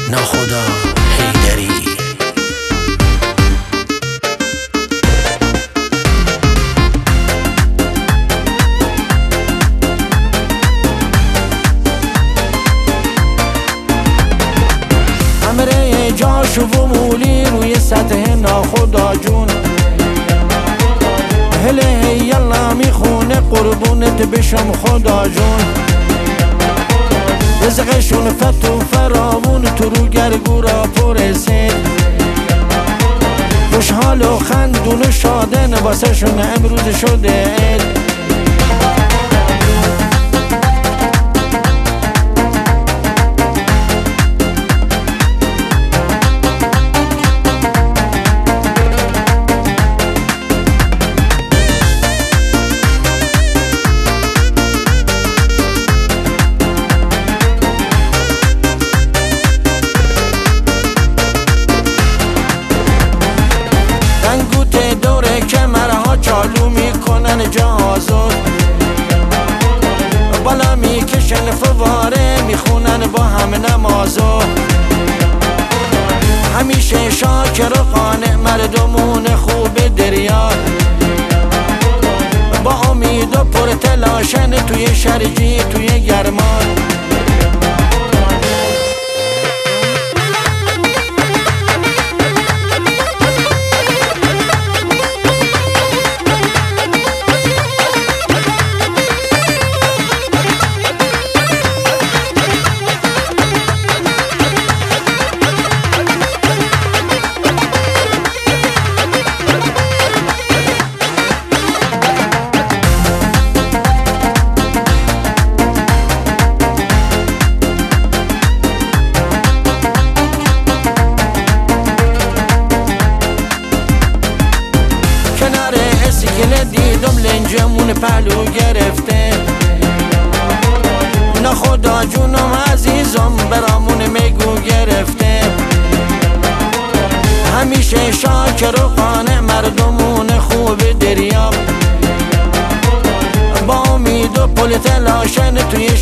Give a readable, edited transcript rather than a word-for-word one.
ناخدا حیدری. امره جاشو و مولی روی سطح ناخدا جون، هله یلا میخونه قربونت بشم خدا جون. رزقشون فتو فراوون تو رو گرگورا پرسید، خوشحال و خندون و شادن واسه شون امروز شده عید. چالو میکنن جهازو، بالا میکشن فواره میخونن با هم نمازو. همیشه شاکر و قانع مردمون خوب دریا، با امید و پر تلاشن توی شرجی توی گرمان. دیدم لنجمون پهلو گرفته، ناخدا جونم عزیزم برامون میگو گرفته. همیشه شاکر و قانع مردمون خوب دریاب، با امید و پل تلاشن توی